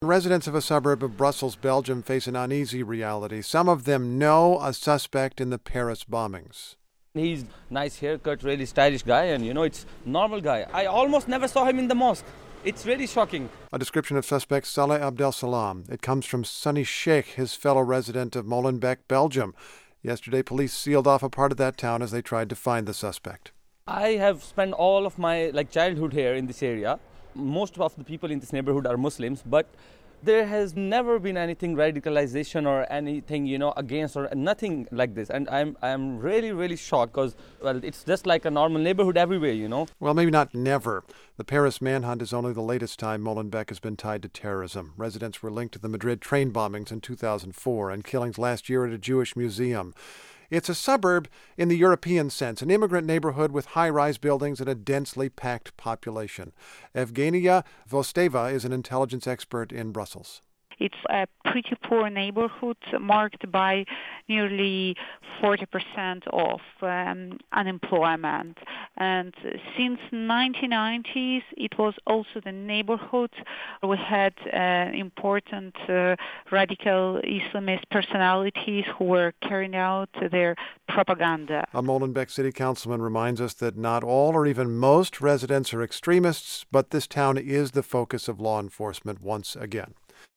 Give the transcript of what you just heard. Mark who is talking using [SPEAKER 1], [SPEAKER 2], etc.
[SPEAKER 1] Residents of a suburb of Brussels, Belgium, face an uneasy reality. Some of them know a suspect in the Paris bombings.
[SPEAKER 2] He's nice haircut, really stylish guy, and it's normal guy. I almost never saw him in the mosque. It's really shocking.
[SPEAKER 1] A description of suspect Saleh Abdel-Salam. It comes from Sunny Sheikh, his fellow resident of Molenbeek, Belgium. Yesterday, police sealed off a part of that town as they tried to find the suspect.
[SPEAKER 2] I have spent all of my childhood here in this area. Most of the people in this neighborhood are Muslims, but there has never been anything radicalization or anything, against or nothing like this. And I'm really, really shocked because, it's just like a normal neighborhood everywhere.
[SPEAKER 1] Well, maybe not never. The Paris manhunt is only the latest time Molenbeek has been tied to terrorism. Residents were linked to the Madrid train bombings in 2004 and killings last year at a Jewish museum. It's a suburb in the European sense, an immigrant neighborhood with high-rise buildings and a densely packed population. Evgenia Vosteva is an intelligence expert in Brussels.
[SPEAKER 3] It's a pretty poor neighborhood marked by nearly 40% of unemployment. And since 1990s, it was also the neighborhood we had important radical Islamist personalities who were carrying out their propaganda.
[SPEAKER 1] A Molenbeek city councilman reminds us that not all or even most residents are extremists, but this town is the focus of law enforcement once again.